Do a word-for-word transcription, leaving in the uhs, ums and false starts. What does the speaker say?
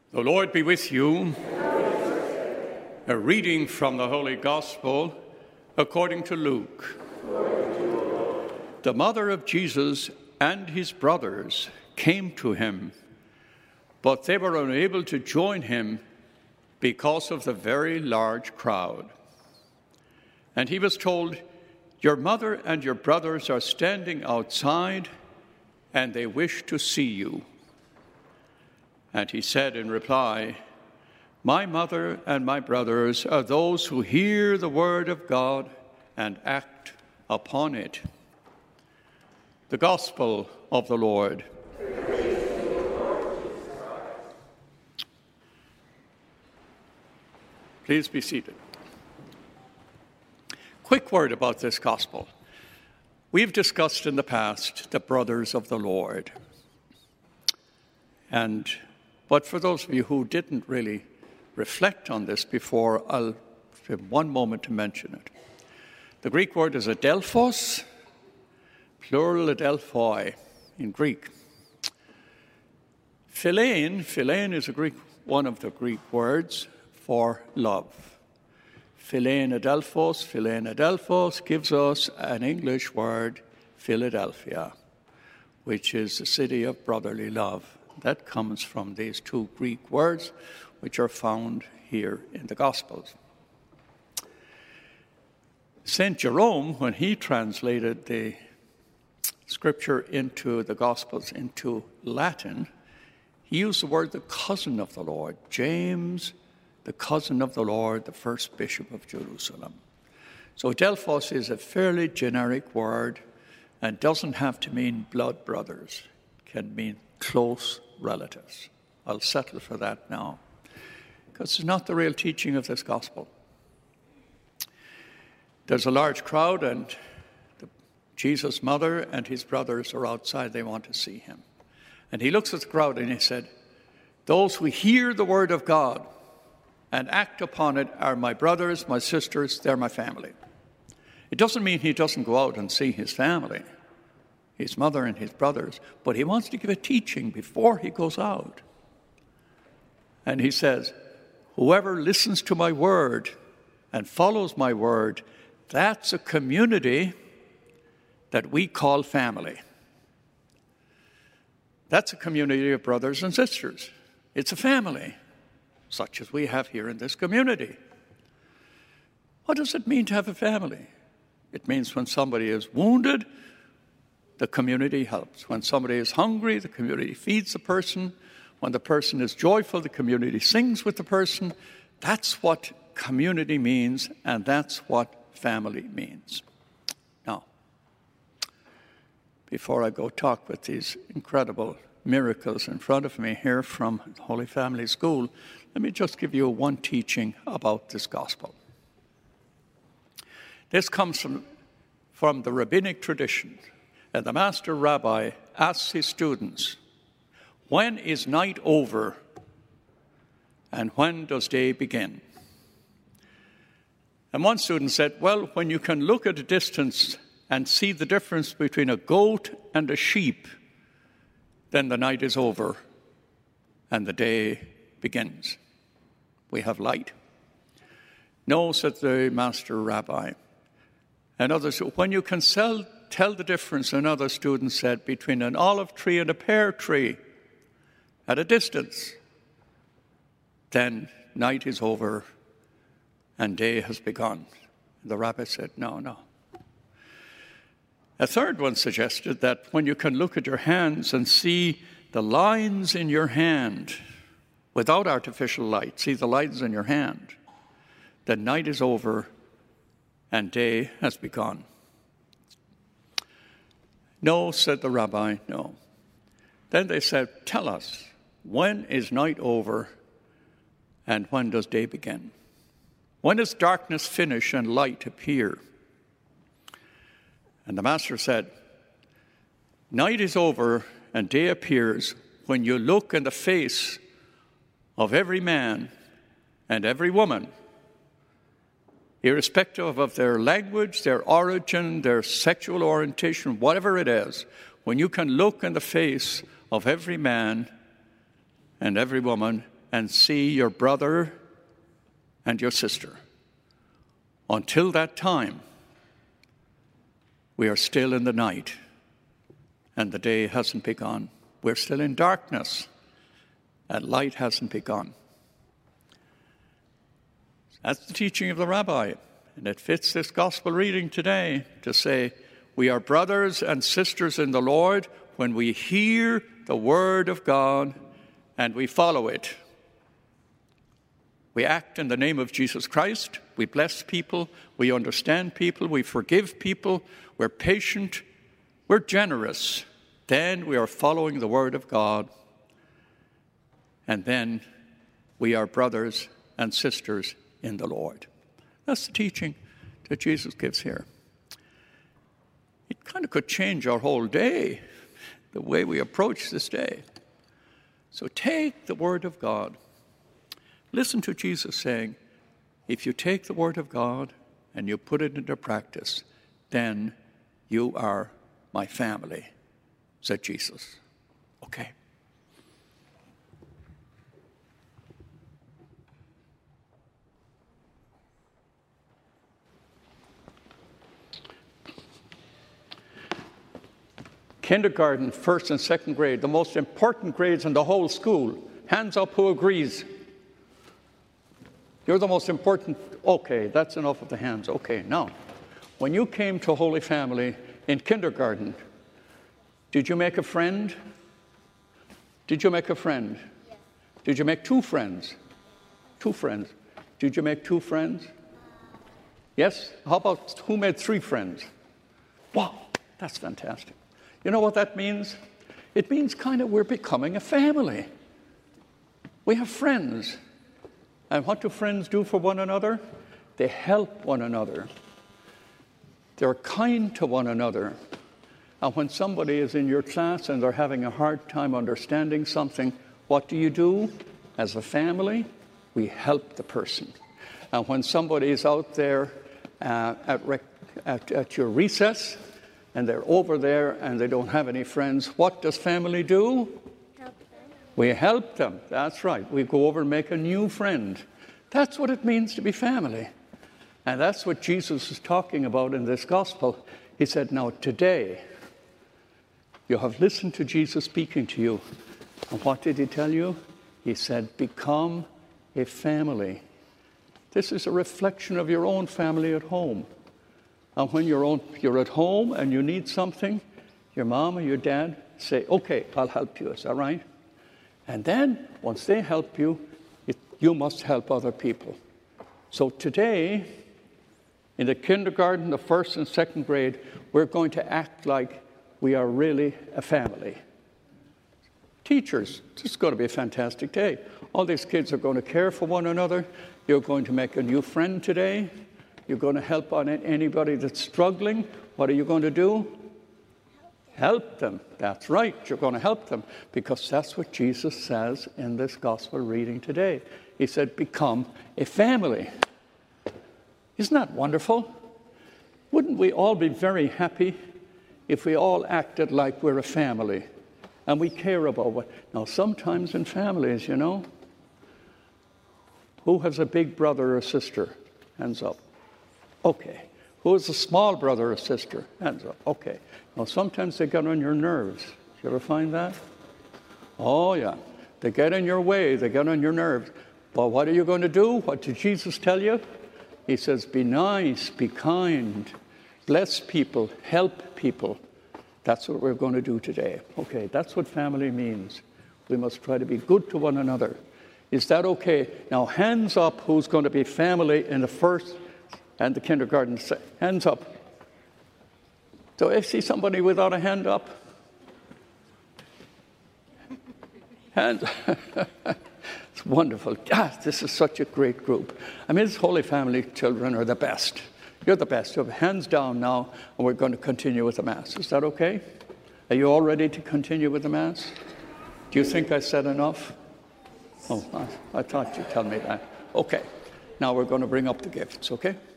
The Lord be with you. A reading from the Holy Gospel according to Luke. The mother of Jesus and his brothers came to him, but they were unable to join him because of the very large crowd. And he was told, "Your mother and your brothers are standing outside, and they wish to see you." And he said in reply, "My mother and my brothers are those who hear the word of God and act upon it." The Gospel of the Lord. Please be seated. Quick word about this Gospel. We've discussed in the past the brothers of the Lord. And But for those of you who didn't really reflect on this before, I'll have one moment to mention it. The Greek word is adelphos, plural adelphoi in Greek. Philein, philein is a Greek, one of the Greek words for love. Philein adelphos, philein adelphos gives us an English word, Philadelphia, which is the city of brotherly love. That comes from these two Greek words, which are found here in the Gospels. Saint Jerome, when he translated the Scripture into the Gospels into Latin, he used the word the cousin of the Lord. James, the cousin of the Lord, the first bishop of Jerusalem. So adelphos is a fairly generic word and doesn't have to mean blood brothers. It can mean close relatives. I'll settle for that now, because it's not the real teaching of this gospel. There's a large crowd, and the, Jesus' mother and his brothers are outside. They want to see him. And he looks at the crowd and he said, "Those who hear the word of God and act upon it are my brothers, my sisters, they're my family." It doesn't mean he doesn't go out and see his family, his mother and his brothers, but he wants to give a teaching before he goes out. And he says, "Whoever listens to my word and follows my word, that's a community that we call family. That's a community of brothers and sisters. It's a family, such as we have here in this community." What does it mean to have a family? It means when somebody is wounded, the community helps. When somebody is hungry, the community feeds the person. When the person is joyful, the community sings with the person. That's what community means, and that's what family means. Now, before I go talk with these incredible miracles in front of me here from Holy Family School, let me just give you one teaching about this gospel. This comes from, from the rabbinic tradition. And the master rabbi asks his students, "When is night over and when does day begin?" And one student said, "Well, when you can look at a distance and see the difference between a goat and a sheep, then the night is over and the day begins. We have light." "No," said the master rabbi. And others, "When you can sell Tell the difference," another student said, "between an olive tree and a pear tree at a distance, then night is over and day has begun." The rabbi said, "No, no." A third one suggested that when you can look at your hands and see the lines in your hand without artificial light, see the lines in your hand, then night is over and day has begun. "No," said the rabbi, "no." Then they said, "Tell us, when is night over and when does day begin? When does darkness finish and light appear?" And the master said, "Night is over and day appears when you look in the face of every man and every woman, irrespective of their language, their origin, their sexual orientation, whatever it is, when you can look in the face of every man and every woman, and see your brother and your sister. Until that time, we are still in the night, and the day hasn't begun. We're still in darkness, and light hasn't begun. That's the teaching of the rabbi, and it fits this gospel reading today to say, we are brothers and sisters in the Lord when we hear the word of God and we follow it. We act in the name of Jesus Christ. We bless people. We understand people. We forgive people. We're patient. We're generous. Then we are following the word of God. And then we are brothers and sisters in the Lord. That's the teaching that Jesus gives here. It kind of could change our whole day, the way we approach this day. So take the word of God. Listen to Jesus saying, if you take the word of God and you put it into practice, then you are my family, said Jesus. Okay. Kindergarten, first and second grade, the most important grades in the whole school. Hands up who agrees. You're the most important. Okay, that's enough of the hands. Okay, now, when you came to Holy Family in kindergarten, did you make a friend? Did you make a friend? Yes. Did you make two friends? Two friends. Did you make two friends? Yes? How about who made three friends? Wow, that's fantastic. You know what that means? It means kind of we're becoming a family. We have friends. And what do friends do for one another? They help one another. They're kind to one another. And when somebody is in your class and they're having a hard time understanding something, what do you do? As a family, we help the person. And when somebody is out there uh, at, rec- at, at your recess, and they're over there and they don't have any friends, what does family do? Help them. We help them. That's right. We go over and make a new friend. That's what it means to be family. And that's what Jesus is talking about in this gospel. He said, now today, you have listened to Jesus speaking to you. And what did he tell you? He said, become a family. This is a reflection of your own family at home. And when you're, on, you're at home and you need something, your mom or your dad say, okay, I'll help you. Is that right? And then, once they help you, it, you must help other people. So today, in the kindergarten, the first and second grade, we're going to act like we are really a family. Teachers, this is going to be a fantastic day. All these kids are going to care for one another. You're going to make a new friend today. You're going to help on anybody that's struggling. What are you going to do? Help them. That's right. You're going to help them because that's what Jesus says in this gospel reading today. He said, become a family. Isn't that wonderful? Wouldn't we all be very happy if we all acted like we're a family and we care about what? Now, sometimes in families, you know, who has a big brother or sister? Hands up. Okay. Who is a small brother or sister? Hands up. Okay. Now, sometimes they get on your nerves. You ever find that? Oh, yeah. They get in your way. They get on your nerves. But what are you going to do? What did Jesus tell you? He says, be nice, be kind, bless people, help people. That's what we're going to do today. Okay, that's what family means. We must try to be good to one another. Is that okay? Now, hands up who's going to be family in the first and the kindergarten. Hands up. Do I see somebody without a hand up? Hands. It's wonderful. Ah, this is such a great group. I mean, this Holy Family children are the best. You're the best. You have hands down now, and we're going to continue with the Mass. Is that okay? Are you all ready to continue with the Mass? Do you think I said enough? Oh, I, I thought you'd tell me that. Okay. Now we're going to bring up the gifts, okay?